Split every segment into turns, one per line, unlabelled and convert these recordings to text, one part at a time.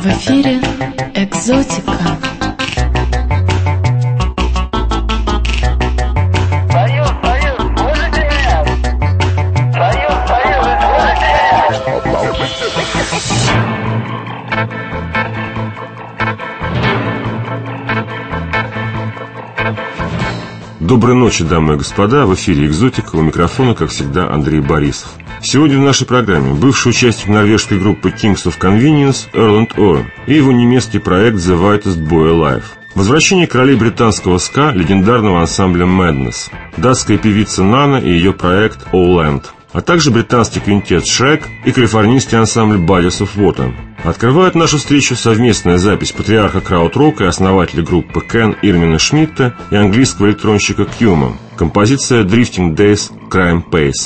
В эфире «Экзотика».
Доброй ночи, дамы и господа. В эфире «Экзотика», у микрофона, как всегда, Андрей Борисов. Сегодня в нашей программе бывший участник норвежской группы Kings of Convenience Erlend Øye и его немецкий проект The Whitest Boy Alive. Возвращение королей британского ска, легендарного ансамбля Madness, датская певица Нана и ее проект All Land, а также британский квинтет Shrek и калифорнийский ансамбль Bodies of Water. Открывает нашу встречу совместная запись патриарха краудрока и основателя группы Кен Ирвина Шмидта и английского электронщика Кьюма. Композиция Drifting Days Crime Pace.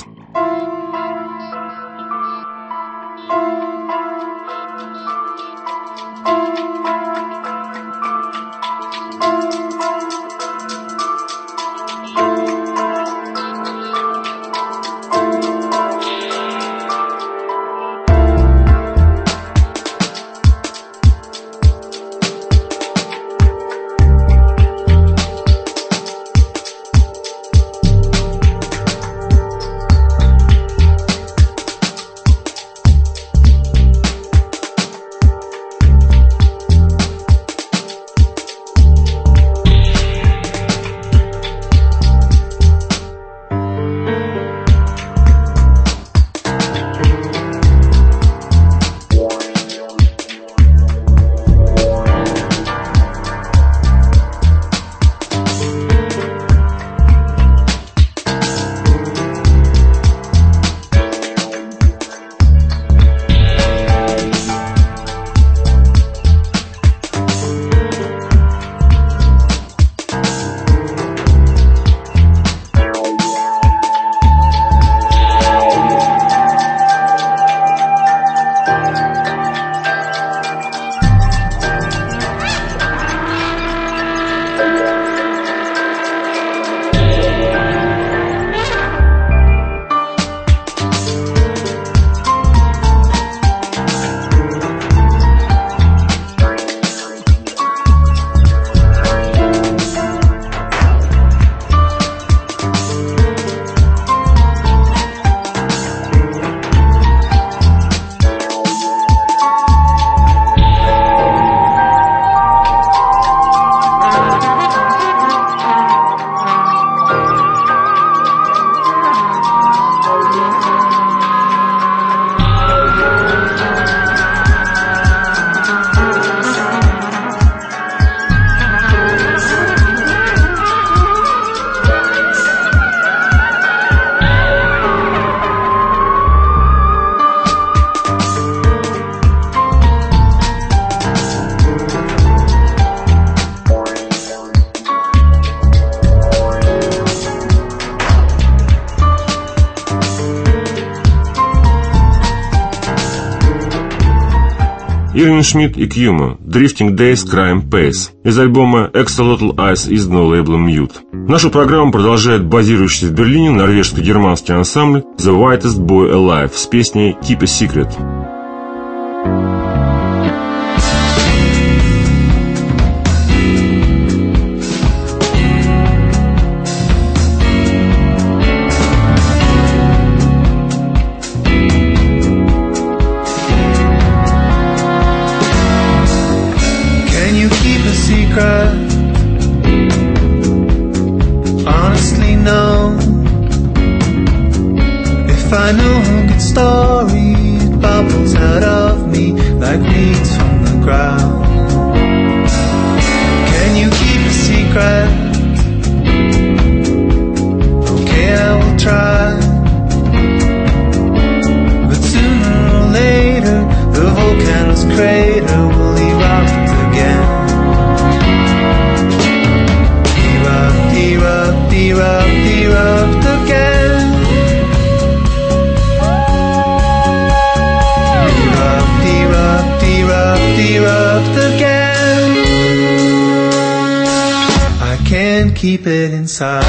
Ирвин Шмидт и Кьюма Drifting Days Crime Pace из альбома Axolotl Eyes, изданного лейблом Mute. Нашу программу продолжает базирующийся в Берлине норвежско-германский ансамбль The Whitest Boy Alive с песней Keep a Secret.
Honestly, no. If I knew a good story, it bubbles out of me like weeds from the ground. Can you keep a secret? Okay, I will try. But sooner or later, the volcano's crater will erupt again. Erupt, erupt, erupt again. Erupt, erupt, erupt, erupt again. I can't keep it inside.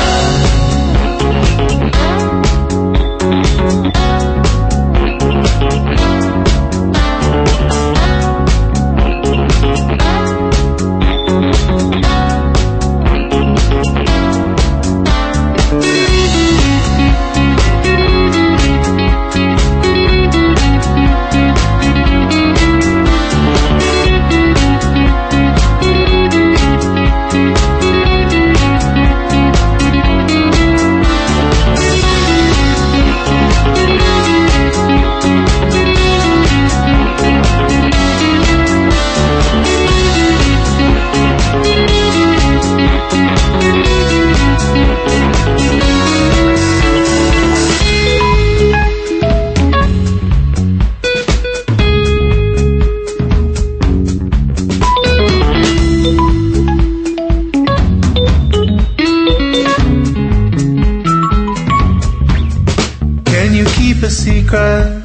secret?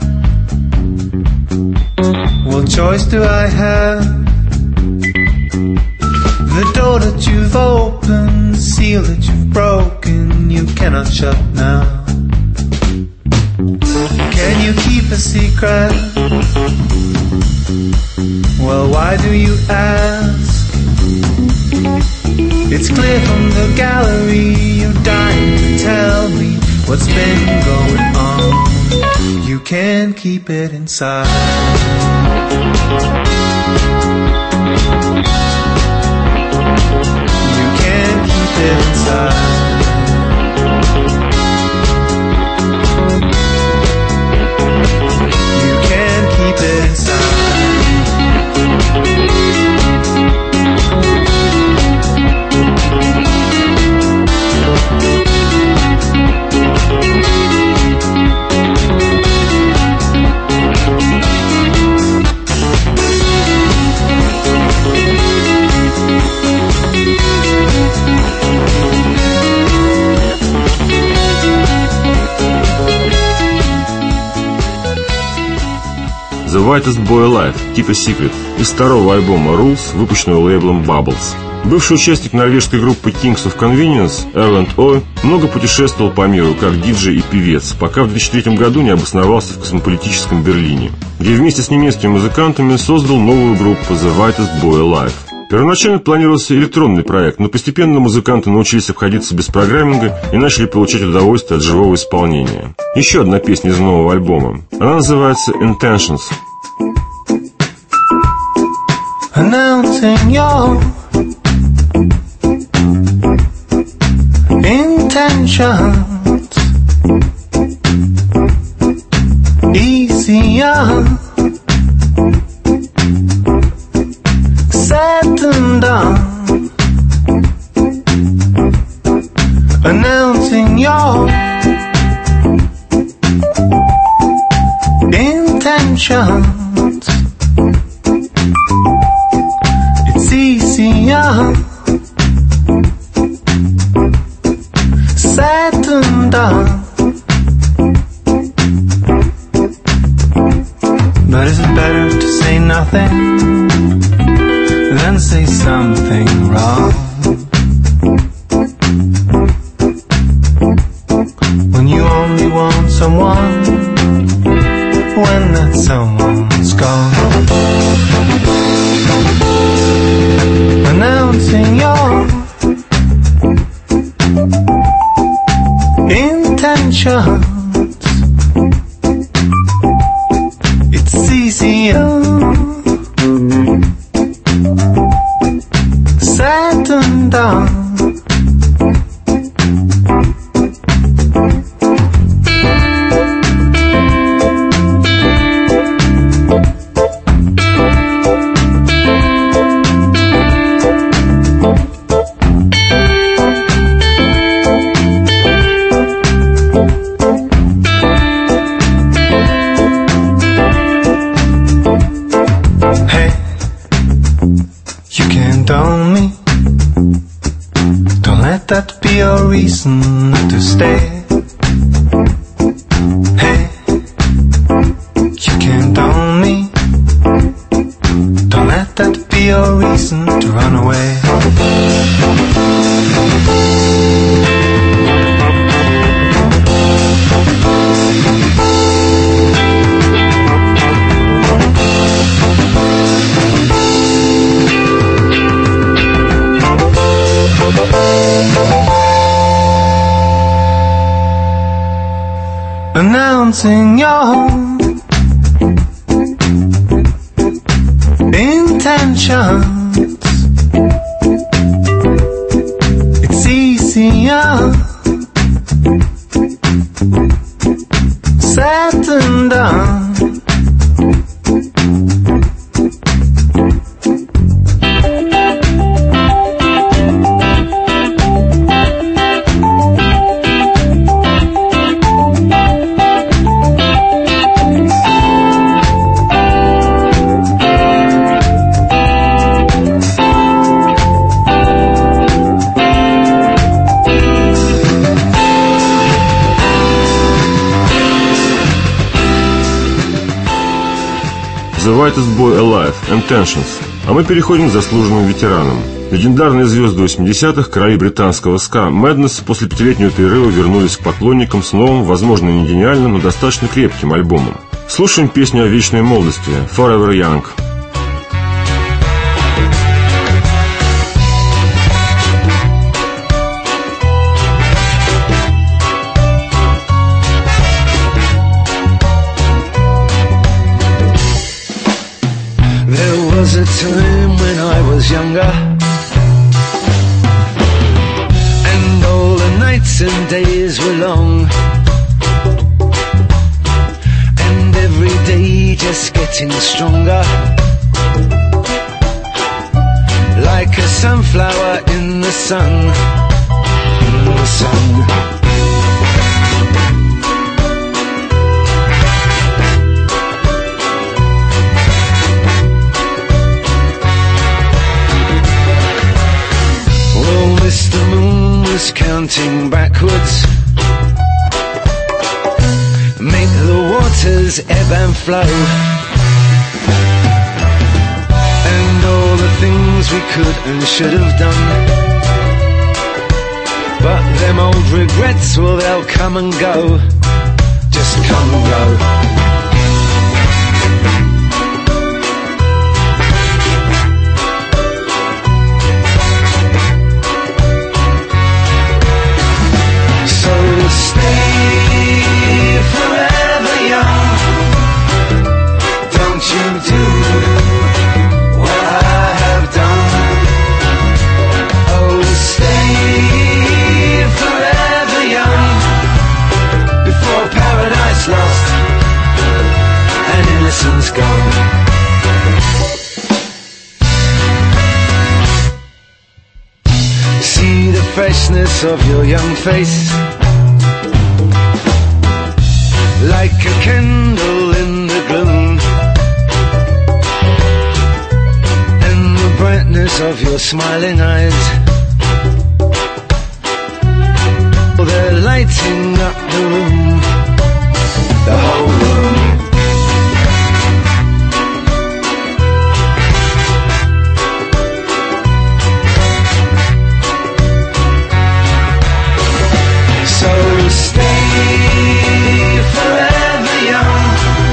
What choice do I have? The door that you've opened, the seal that you've broken, you cannot shut now. Can you keep a secret? Well, why do you ask? It's clear from the gallery you're dying to tell me what's been going on. You can't keep it inside. You can't keep it inside. You can't keep it inside.
The Whitest Boy Alive, Keep a Secret, из второго альбома Rules, выпущенного лейблом Bubbles. Бывший участник норвежской группы Kings of Convenience, Erlend Øye, много путешествовал по миру как диджей и певец, пока в 2003 году не обосновался в космополитическом Берлине, где вместе с немецкими музыкантами создал новую группу The Whitest Boy Alive. Первоначально планировался электронный проект, но постепенно музыканты научились обходиться без программинга и начали получать удовольствие от живого исполнения. Еще одна песня из нового альбома. Она называется Intentions.
Announcing your intentions, easier said than done. Announcing your intentions, it's easier said than done. But is it better to say nothing than say something wrong? When you only want someone, when that someone's gone. Announcing your intentions, it's easier said than done. That be a reason to stay. Hey, you can't own me. Don't let that be a reason to run away. Announcing your intentions, it's easier said than done.
The Whitest Boy Alive, Intentions. А мы переходим к заслуженным ветеранам. Легендарные звезды 80-х, короли британского ска Madness после пятилетнего перерыва вернулись к поклонникам с новым, возможно, не гениальным, но достаточно крепким альбомом. Слушаем песню о вечной молодости Forever Young.
There was a time when I was younger, and all the nights and days were long, and every day just getting stronger, like a sunflower in the sun, in the sun. The moon was counting backwards, make the waters ebb and flow, and all the things we could and should have done, but them old regrets, well, they'll come and go, just come and go. Stay forever young. Don't you do what I have done. Oh, stay forever young, before paradise lost and innocence gone. See the freshness of your young face, like a candle in the gloom, and the brightness of your smiling eyes, they're lighting up the room, the whole room. So stay forever young.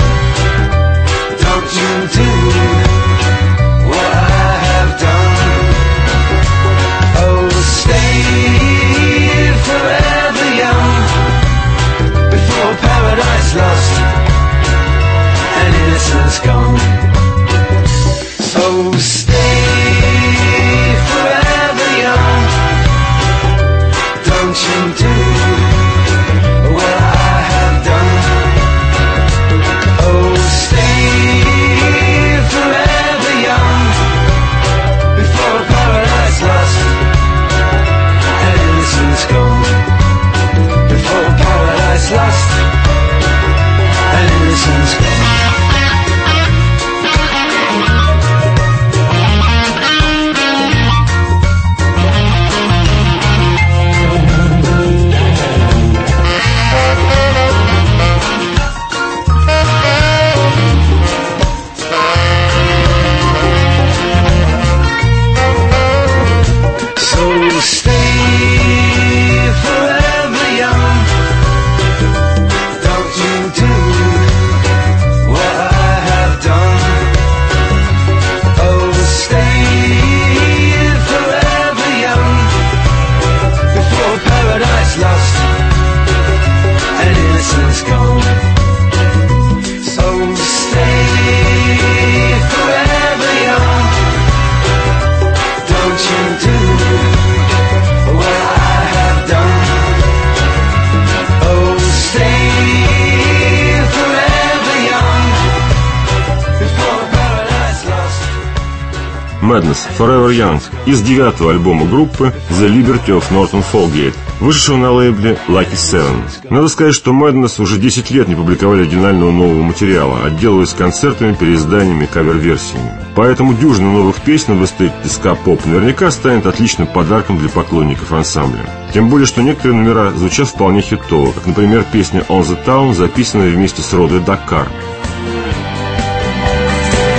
Don't you do what I have done. Oh, stay forever young, before paradise lost and innocence gone. So stay forever young. Don't you do what I have done. Oh, stay forever young, before paradise lost and innocence gone. Before paradise lost and innocence gone.
Madness, Forever Young из 9-го альбома группы The Liberty of Norton Folgate, вышедшего на лейбле Lucky Seven. Надо сказать, что Madness уже 10 лет не публиковали оригинального нового материала, отделываясь концертами, переизданиями и кавер-версиями. Поэтому дюжина новых песен в эстетике ска-поп наверняка станет отличным подарком для поклонников ансамбля. Тем более, что некоторые номера звучат вполне хитово, как, например, песня On the Town, записанная вместе с Родой Дакар.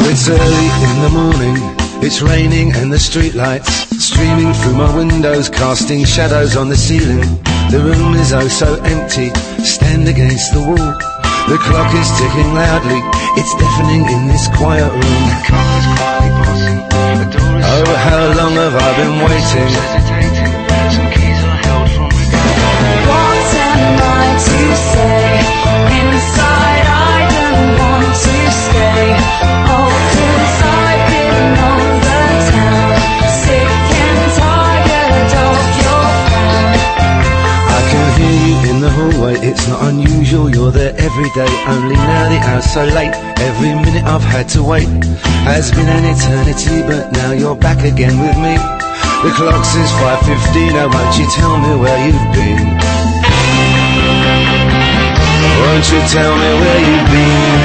It's early in the morning, it's raining and the streetlights streaming through my windows, casting shadows on the ceiling. The room is oh so empty, stand against the wall. The clock is ticking loudly, it's deafening in this quiet room. The car is quietly passing, the door is oh, how long have I been waiting? Hesitating, some keys are held from the door.
What am I to say? Inside I don't want to stay. Oh, 'cause I've been on the town, sick and tired of your frown.
I can hear you in the hallway, it's not unusual, you're there every day. Only now the hour's so late, every minute I've had to wait has been an eternity, but now you're back again with me. The clock says 5:15, oh won't you tell me where you've been? Won't you tell me where you've been?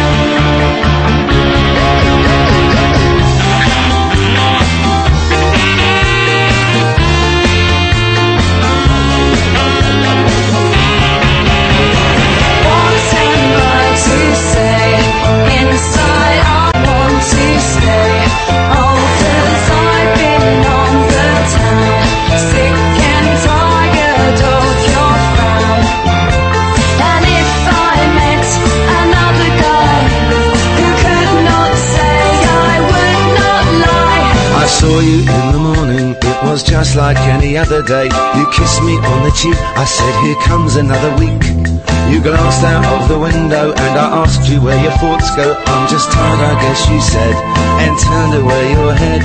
I saw you in the morning, it was just like any other day. You kissed me on the cheek, I said here comes another week. You glanced out of the window and I asked you where your thoughts go. I'm just tired, I guess you said, and turned away your head.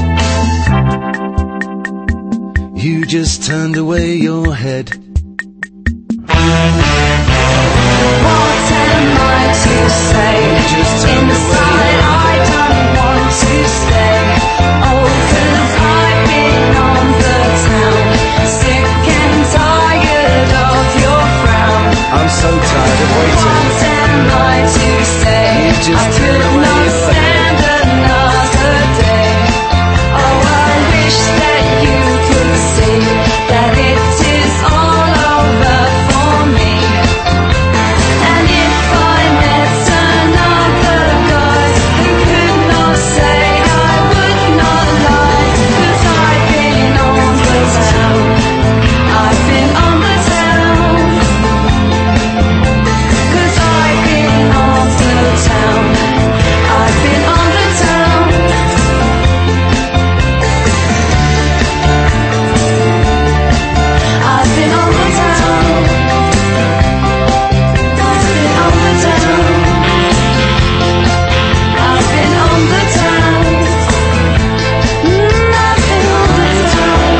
You just turned away your head.
What am I to say? Inside I don't want to stay. Oh, 'cause I've been on the town, sick and tired of your frown.
I'm so tired of waiting.
What am I to say? I could not stand another day. Oh, I wish that you could see that it is all over for me. And if I met another guy who could not say I would not lie, 'cause I've been on the town, I've been on the town, 'cause I've been on the town, I've been on the town. I've been on the town. I've been on the town. I've been on the town. I've been on the town.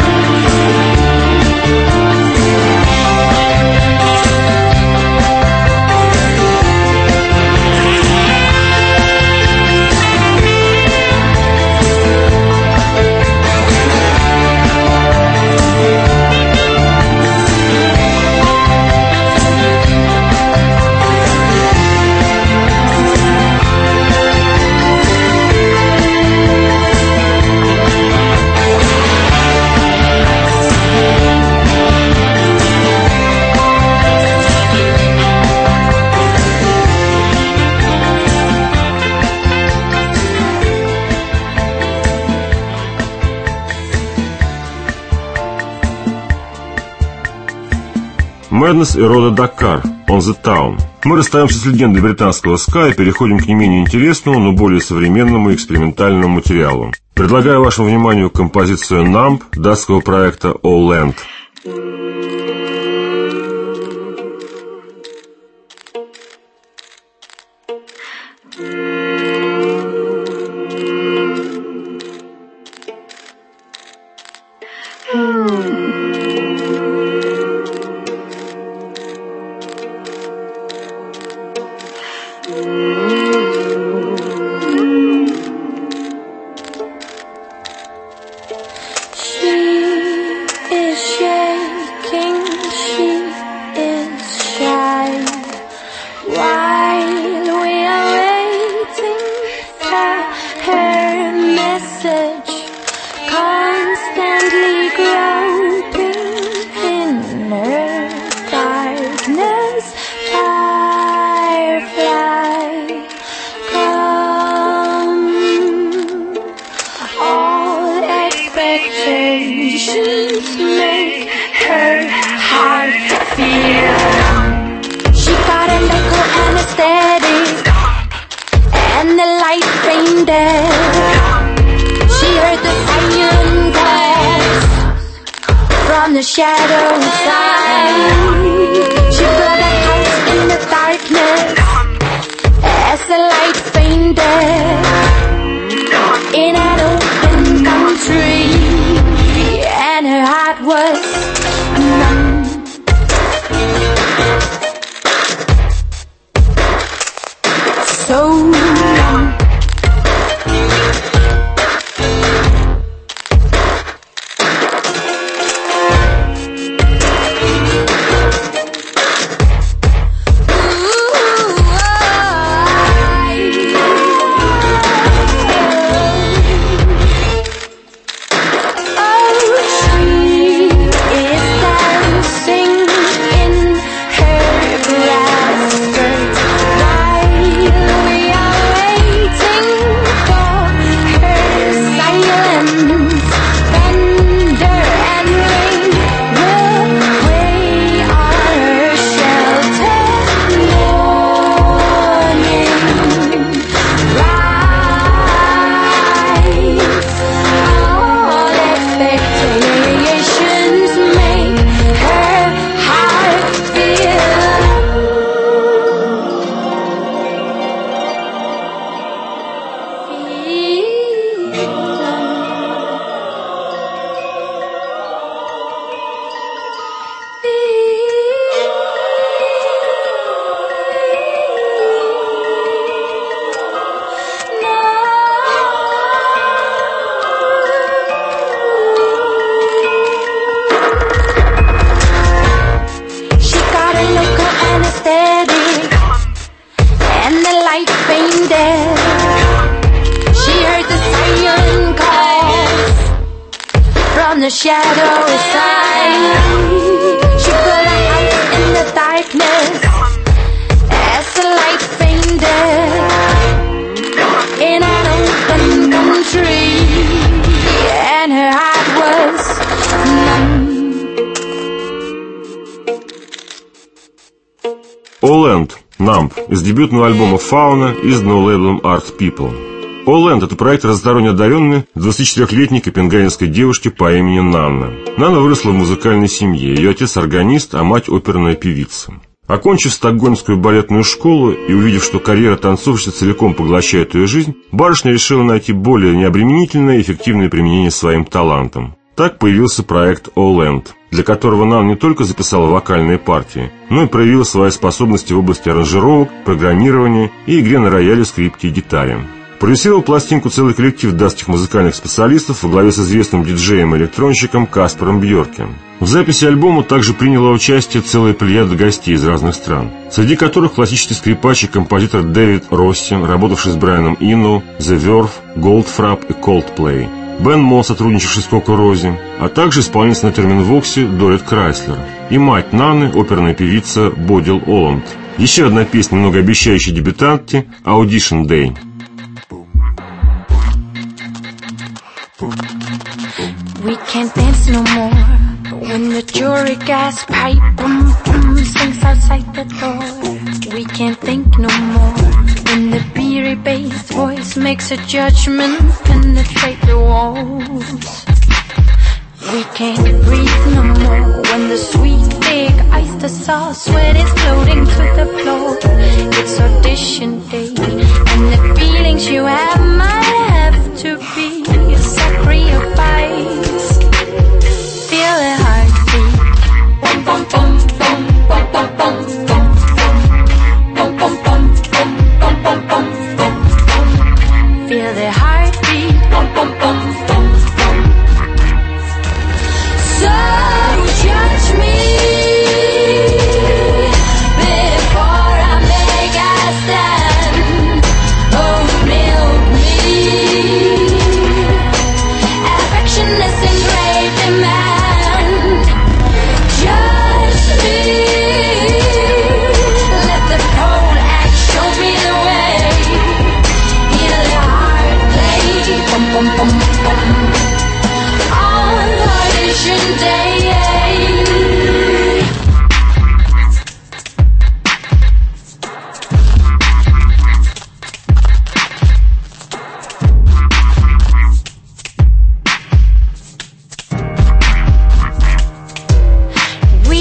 Madness и Рода Дакар, On the Town. Мы расстаемся с легендой британского ска и переходим к не менее интересному, но более современному и экспериментальному материалу. Предлагаю вашему вниманию композицию Numb датского проекта All Land.
She is shaking. shadow side. She built a house in the darkness as the light faded in an open country, and her heart was numb. So numb. The shadow side. She put a house in the darkness as the light faded in an open country, and her heart was numb.
All End, Numb, из дебютного альбома Fauna, изданного лейблом Art People. All End — это проект разносторонне одаренной 24-летней копенгагенской девушки по имени Нанна. Нанна выросла в музыкальной семье, ее отец органист, а мать оперная певица. Окончив стокгольмскую балетную школу и увидев, что карьера танцовщицы целиком поглощает ее жизнь, барышня решила найти более необременительное и эффективное применение своим талантам. Так появился проект All End, для которого Нанна не только записала вокальные партии, но и проявила свои способности в области аранжировок, программирования и игре на рояле, скрипке и гитаре. Продюсировал пластинку целый коллектив датских музыкальных специалистов во главе с известным диджеем и электронщиком Каспером Бьорке. В записи альбома также приняла участие целая плеяда гостей из разных стран, среди которых классический скрипач и композитор Дэвид Росси, работавший с Брайаном Ино, The Verve, Goldfrapp и Coldplay, Бен Мо, сотрудничавший с Коко Рози, а также исполнительница на терминвоксе Дорит Крайслер и мать Нанны, оперная певица Бодил Оланд. Еще одна песня многообещающей дебютантки Audition Day.
We can't dance no more when the jury gas pipe boom boom sings outside the door. We can't think no more when the beery bass voice makes a judgment penetrate the walls. We can't breathe no more when the sweet big oyster sauce sweat is floating to the floor. It's audition day and the feelings you have might have to be a sacrifice. Feel the heartbeat. Bum bum bum bum bum bum bum bum. Bum bum bum bum bum bum bum bum. Feel the heartbeat. Bum bum bum bum bum. So judge me before I make a stand. Oh, milk me.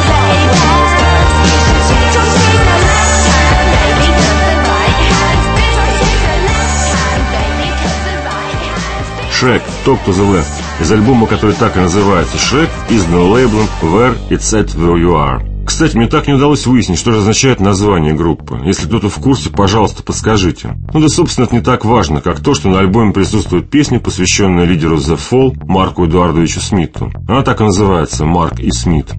Shrek, Talk to the Left. из альбома, который так и называется «Shrek», изданного лейблом Where It's At Where You Are. Кстати, мне так не удалось выяснить, что же означает название группы. Если кто-то в курсе, пожалуйста, подскажите. Ну да, собственно, это не так важно, как то, что на альбоме присутствует песня, посвященная лидеру The Fall Марку Эдуардовичу Смиту. Она так и называется «Марк и Смит».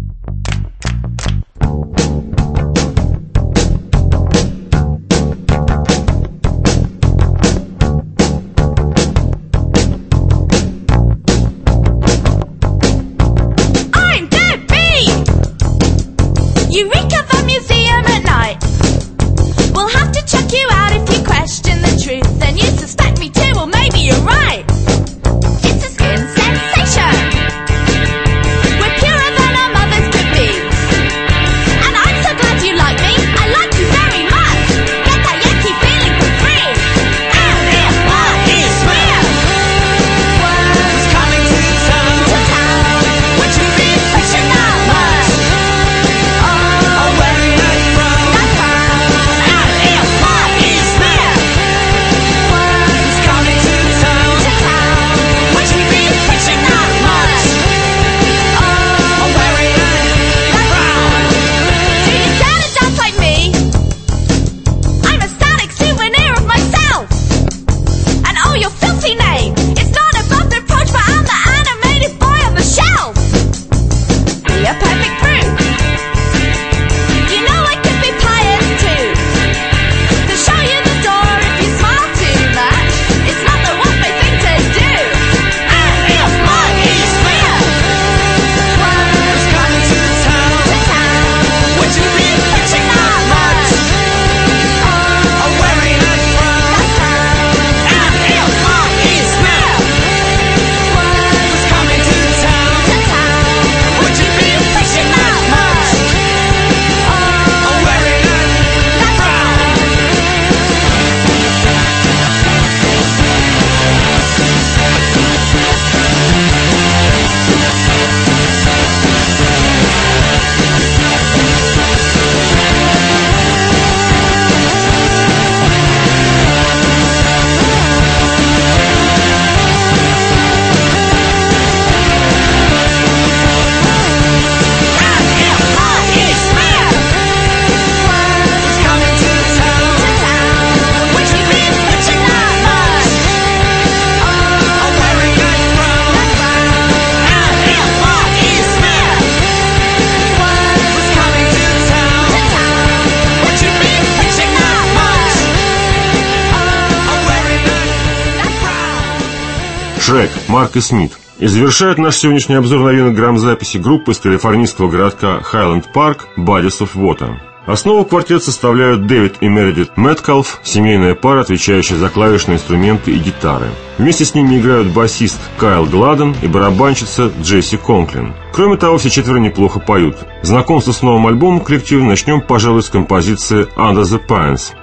Eureka, the museum at night. We'll have to check you out if you question the truth. Then you suspect me too, well maybe you're right. It's a skin sensation. We're purer than our mothers could be. And I'm so glad you like me. I like you very much. Get that Yankee feeling for free. And if what is real? What's coming to town? Would you be pushing that much?
Shrek, Марк и Смит. И завершает наш сегодняшний обзор новинок грамзаписи группы из калифорнийского городка Хайленд-Парк Bodies of Water. Основу квартет составляют Дэвид и Мередит Мэткалф, семейная пара, отвечающая за клавишные инструменты и гитары. Вместе с ними играют басист Кайл Гладен и барабанщица Джесси Конклин. Кроме того, все четверо неплохо поют. Знакомство с новым альбомом коллектива начнем, пожалуй, с композиции Under the Pines.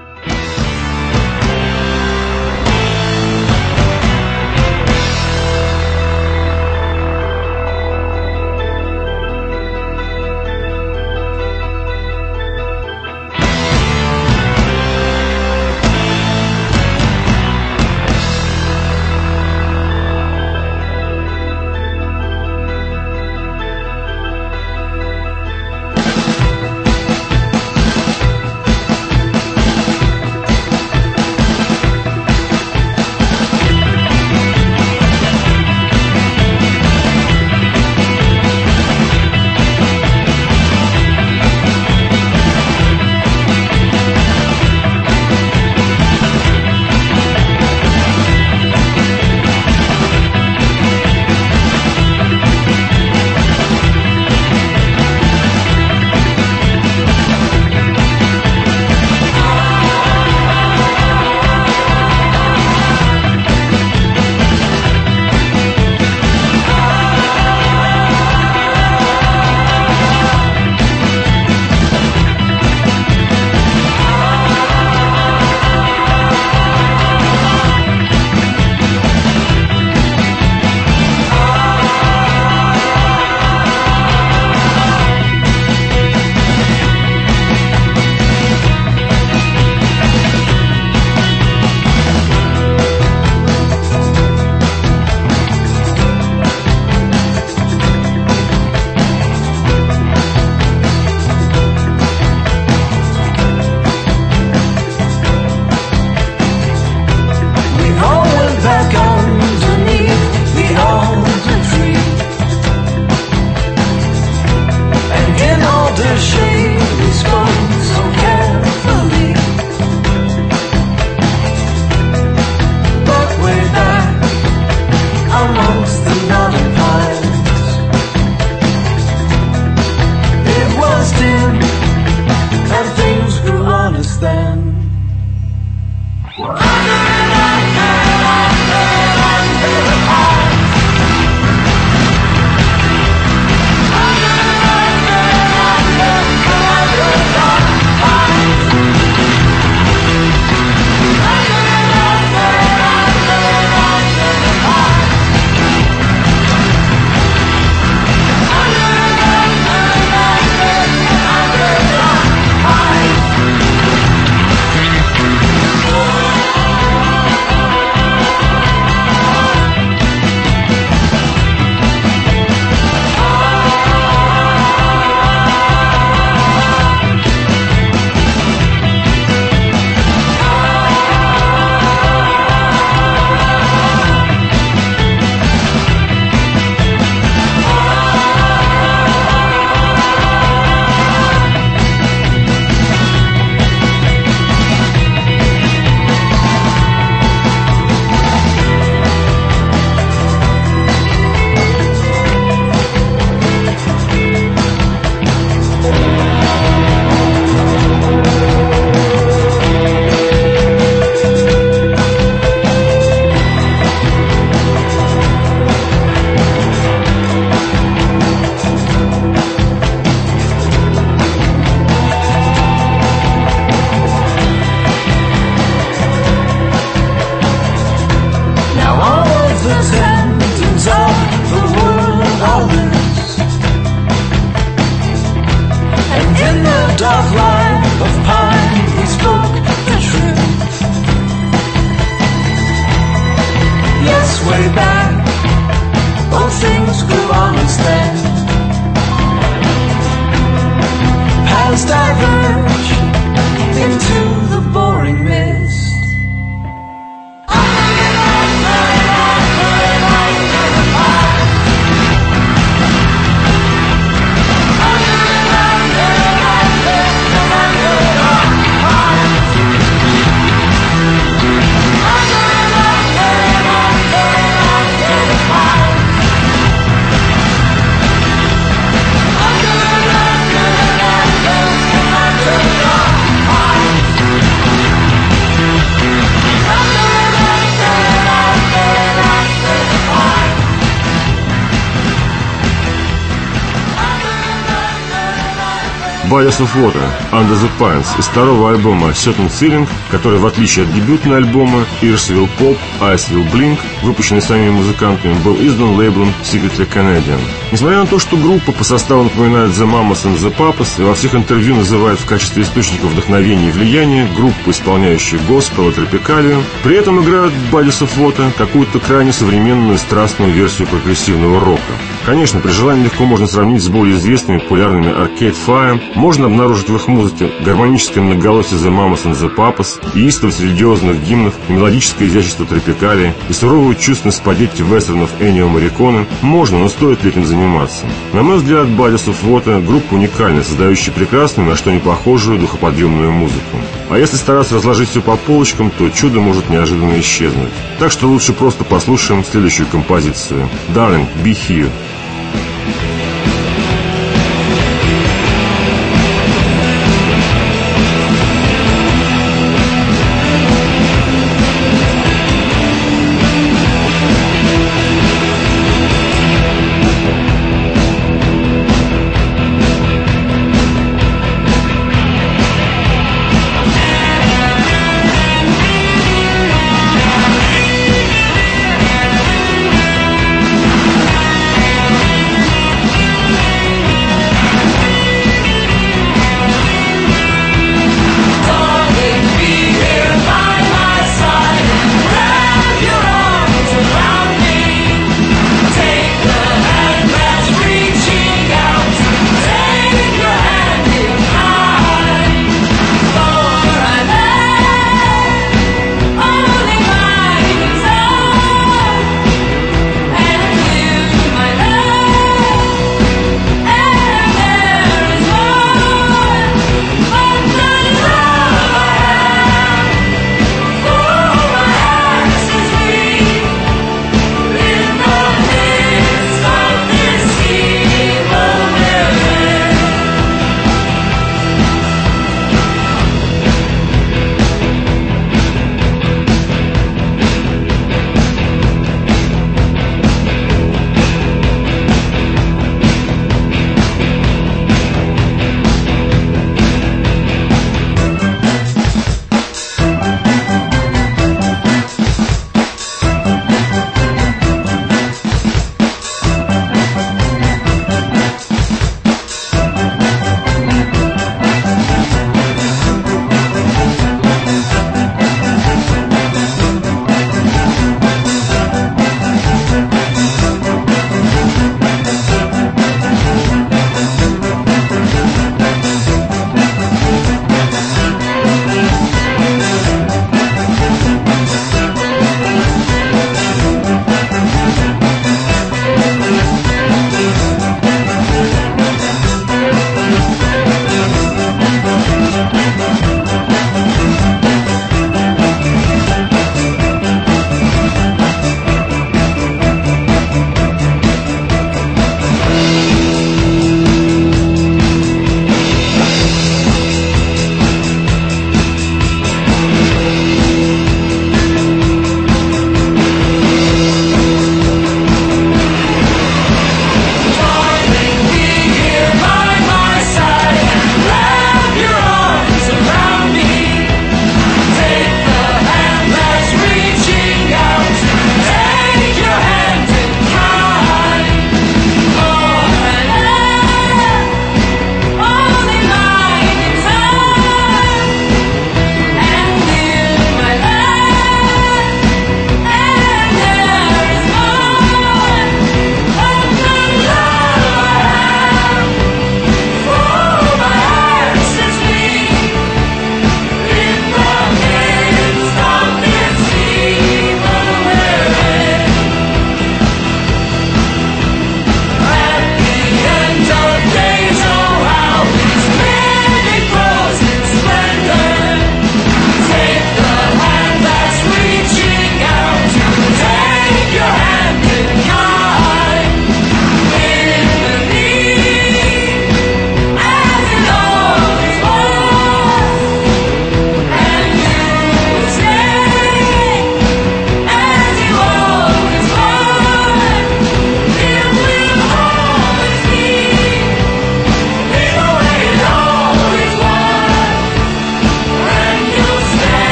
Bodies of Water, Under the Pines из второго альбома Certain Ceiling, который, в отличие от дебютного альбома Ears Will Pop, Eyes Will Blink, выпущенный самими музыкантами, был издан лейблом Secretly Canadian. Несмотря на то, что группа по составу напоминает The Mamas and the Papas и во всех интервью называют в качестве источника вдохновения и влияния группу, исполняющую госпел и тропикалию, при этом играют Bodies of Water какую-то крайне современную и страстную версию прогрессивного рока. Конечно, при желании легко можно сравнить с более известными популярными Arcade Fire, можно обнаружить в их музыке гармоническое многоголосие The Mamas and the Papas, иистовость религиозных гимнов, и мелодическое изящество тропикалии, и суровую чувственность спагетти вестернов Эннио Морриконе. Можно, но стоит ли этим заниматься? На мой взгляд, Bodies of Water — группа уникальная, создающая прекрасную, на что не похожую духоподъемную музыку. А если стараться разложить все по полочкам, то чудо может неожиданно исчезнуть. Так что лучше просто послушаем следующую композицию. Darling, Be Here.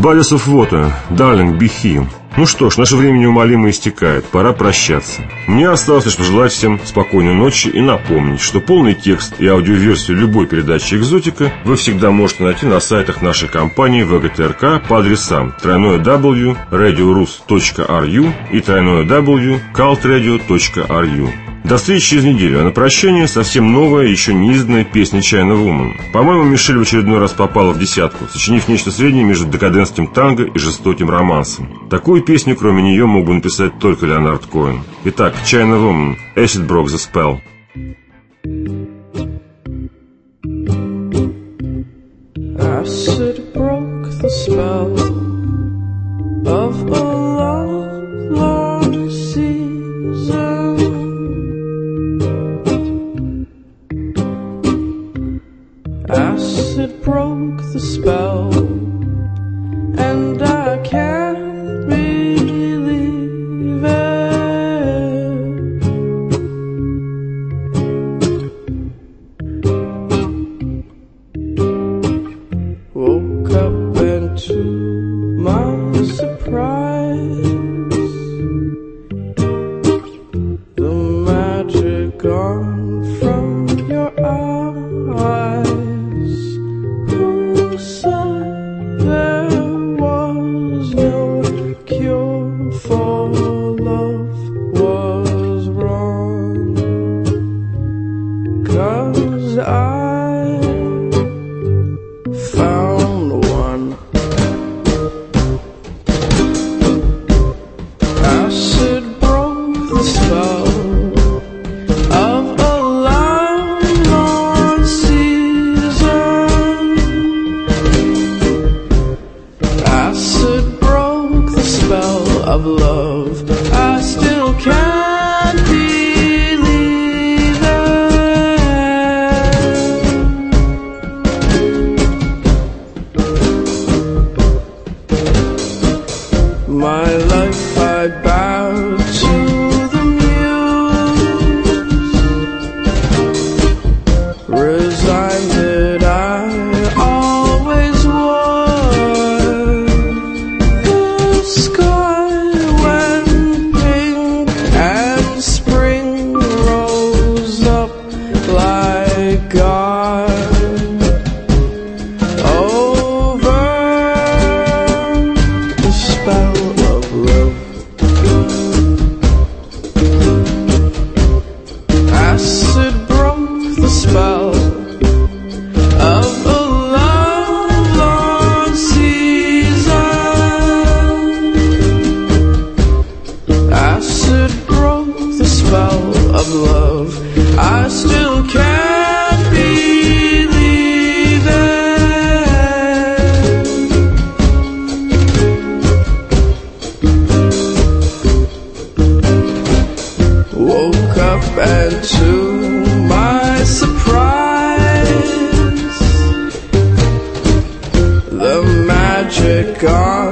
Bodies of Water, Darling, Be Here. Ну что ж, наше время неумолимо истекает, пора прощаться. Мне осталось лишь пожелать всем спокойной ночи и напомнить, что полный текст и аудиоверсию любой передачи «Экзотика» вы всегда можете найти на сайтах нашей компании ВГТРК по адресам www.radiorus.ru и www.cultradio.ru. До встречи через неделю, а на прощание совсем новая, еще не изданная песня China Woman. По-моему, Мишель в очередной раз попала в десятку, сочинив нечто среднее между декадентским танго и жестоким романсом. Такую песню, кроме нее, мог бы написать только Леонард Коэн. Итак, China Woman, Acid Broke the Spell.
Acid broke the spell of a long season. Acid broke the spell, and I can't believe it. Woke up and to my surprise, the magic gone from your eyes. Who said there was no cure for love was wrong? 'Cause I found one. Acid broke the spell of a long season. Acid broke the spell of love. I still can't believe it. My life I bow to the muse, resigned that I always was. The sky went pink and spring rose up like God over the spell of love. Acid broke the spell of a long season. Acid broke the spell of love. I still can't believe it. Woke up and to my surprise, the magic gone